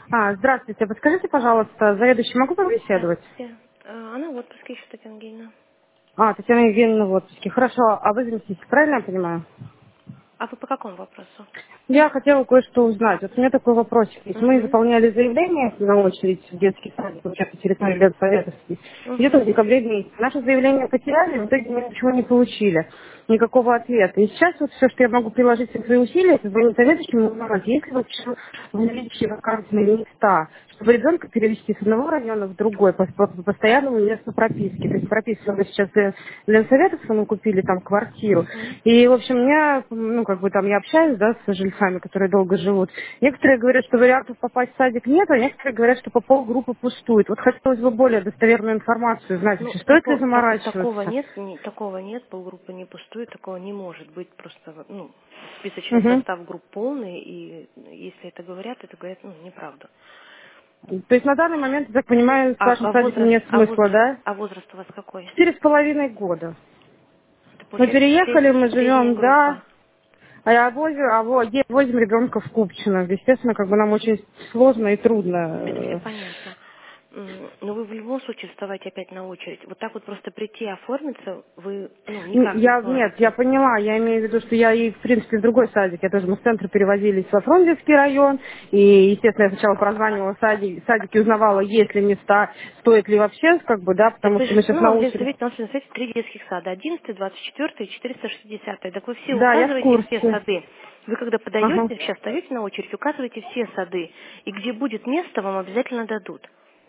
Здравствуйте. Подскажите, пожалуйста, заведующий, могу побеседовать? Здравствуйте. Она в отпуске еще, Татьяна Евгеньевна. Татьяна Евгеньевна в отпуске. Хорошо. А вы заместитель, правильно я понимаю? А вы по какому вопросу? Я хотела кое-что узнать. Вот у меня такой вопросик есть. Мы Угу. заполняли заявление на очередь в детский садик, вообще по территории Ленсоветовский, где-то в Угу. декабре месяце. Наше заявление потеряли, в итоге мы ничего не получили, никакого ответа. И сейчас вот все, что я могу приложить все свои усилия, это звонить советующим и узнавать, есть ли вообще в наличии вакантные места, чтобы ребенка перевести с одного района в другой по постоянному месту прописки. То есть прописывали сейчас для Ленсоветовского, мы купили там квартиру. Угу. И, в общем, я общаюсь, да, с жильцами, которые долго живут. Некоторые говорят, что вариантов попасть в садик нет, а некоторые говорят, что по полгруппы пустует. Вот хотелось бы более достоверную информацию знать, Ну, вообще стоит ли такого заморачиваться. нет, такого нет, полгруппы не пустует, такого не может быть. Просто, списочный Угу. состав групп полный, и если это говорят, неправду. То есть на данный момент, я так понимаю, с вашим садиком нет смысла, да? А возраст у вас какой? 4,5 года. Это Мы получается переехали, мы средняя живем, да. группа. А я возим ребенка в Купчино. Естественно, нам очень сложно и Это все трудно. понятно. Но вы в любом случае вставайте опять на очередь. Вот так вот просто прийти и оформиться вы, никак не Нет, я сможете. поняла, я имею в виду, что я и, в принципе, в другой садик, я тоже, мы с центра перевозились во Фрунзенский район, и, естественно, я сначала прозванивала садики, узнавала, есть ли места, стоит ли вообще, Так потому вы что мы же, сейчас на в очереди. Ленсовете, у нас в Ленсовете 3 детских сада, 11, 24 и 460. Так вы все Да, я в указываете все курсе. сады. Вы когда Ага. подаете, сейчас ставите на очередь, указываете все сады. И где будет место, вам обязательно дадут.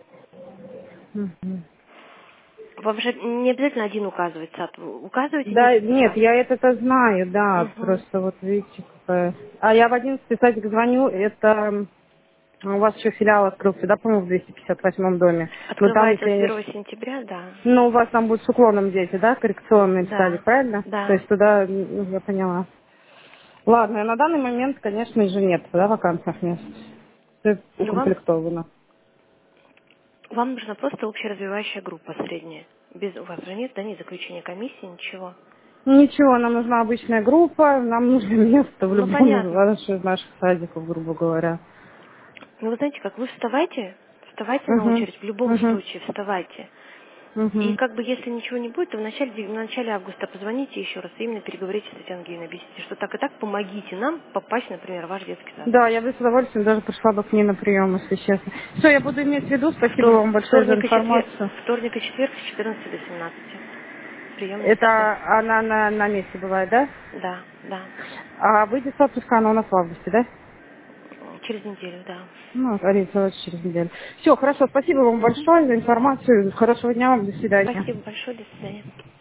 Вам же не обязательно один указывать сад. Вы указываете Да, нет, несколько. я это знаю, да, Мгм. просто вот видите, какая. А я в 11 садик звоню, это у вас еще филиал открылся, да, по-моему, в 258 доме. Но там, Открывается если с я не 1 сентября, да. Ну, у вас там будет с уклоном дети, да, коррекционный садик, Да, правильно? То да. есть туда, я поняла. Ладно, на данный момент, конечно же, нет, да, вакансных мест. Все Но укомплектовано. вам нужна просто общеразвивающая группа средняя. У вас же нет, да, ни заключения комиссии, ничего. Ничего, нам нужна обычная группа, нам нужно место в Ну, любом понятно. из наших садиков, грубо говоря. Ну, вы знаете как, вы вставайте на Угу, очередь, в любом угу, случае вставайте. И угу. если ничего не будет, то в начале августа позвоните еще раз, и именно переговорите с Татьяной Евгеньевной, объясните, что так и так помогите нам попасть, например, в ваш детский сад. Да, я бы с удовольствием даже пришла бы к ней на прием, если честно. Все, я буду иметь в виду. Спасибо вам большое за информацию. Вторник и четверг с 14 до 17. Приемные сады. Это она на месте бывает, да? Да, да. А выйдет с отпуска она у нас в августе, да? Через неделю, да. Ориентироваться через неделю. Все, хорошо, спасибо вам Мгм. большое за информацию. Хорошего дня вам, до свидания. Спасибо большое, до свидания.